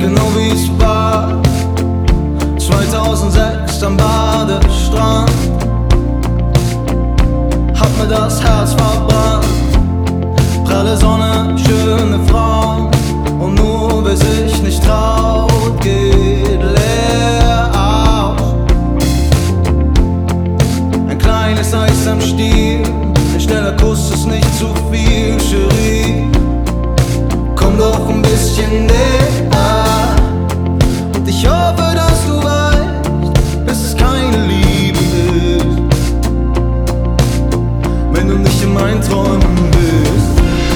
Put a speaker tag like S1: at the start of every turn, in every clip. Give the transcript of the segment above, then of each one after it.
S1: genau wie es war 2006 am Badestrand. Hat mir das Herz verbrannt. Pralle Sonne, schöne Frauen, und nur wer sich nicht traut, geht leer aus. Ein kleines Eis am Stiel, ein schneller Kuss ist nicht zu viel, Cherie. Komm doch ein bisschen näher, und ich hoffe, dass du weißt, dass es keine Liebe ist, wenn du nicht in meinen Träumen bist.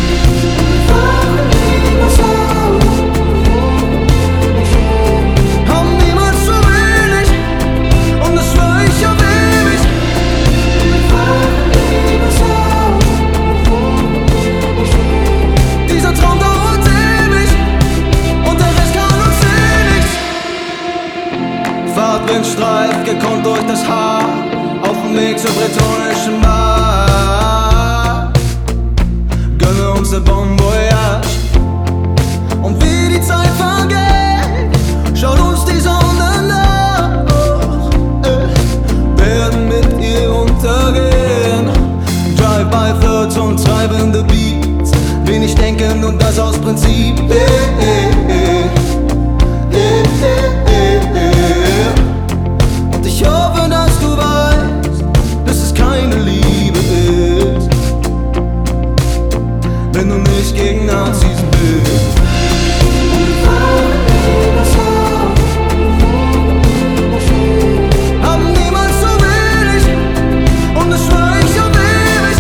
S1: Haben niemals zu wenig, und das schwör ich auf ewig. Dieser Traum dauert ewig, und der Rest kann uns nichts. Fahrtwindstreif, gekonnt durch das Haar, auf dem Weg zur bretonischen Bar. Gönne uns der Bon Voyage, und wie die Zeit vergeht, schaut uns die Sonne nach. Werden mit ihr untergehen. Drive-by-Flirts und treibende Beats, wenig denken und das aus Prinzip. Und ich hoffe, dass du weißt, dass es keine Liebe ist, wenn du nicht gegen Nazis bist. Haben niemals zu wenig, und das schwör ich auf ewig.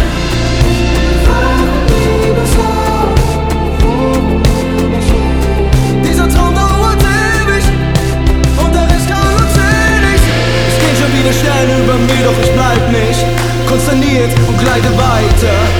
S1: Dieser Traum dauert ewig, und der Rest kann uns nichts. Es geht schon wieder schnell über mir, doch ich bleib nicht konsterniert und gleite weiter.